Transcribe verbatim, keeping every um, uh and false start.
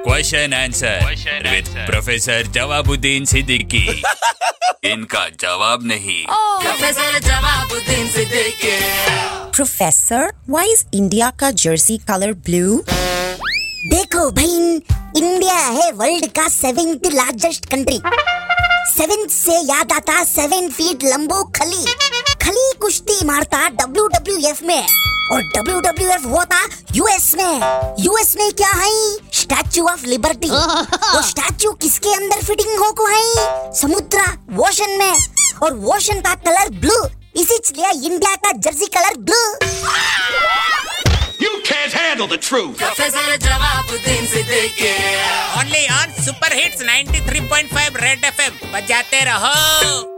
Question answer with professor Jawabuddin Siddiqui. इनका जवाब नहीं। Professor Jawabuddin Siddiqui. Professor, why is India का जर्सी कलर ब्लू? देखो भाई, इंडिया है वर्ल्ड का सेवेंथ लार्जेस्ट कंट्री। सेवेंथ से याद आता सेवन फीट लंबो खली। खली कुश्ती मारता डब्ल्यू डब्ल्यू एफ में, और डब्ल्यू डब्ल्यू एफ होता यूएस में। यूएस में क्या है? Statue of Liberty. वो स्टैचू किसके अंदर फिटिंग हो को है? समुद्र, ओशन में, और ओशन का कलर ब्लू, इसीलिए इंडिया का jersey colour blue. You can't handle the truth. Professor Jawabuddin Siddiqui. Only on Super Hits ninety-three point five Red F M. बजाते रहो।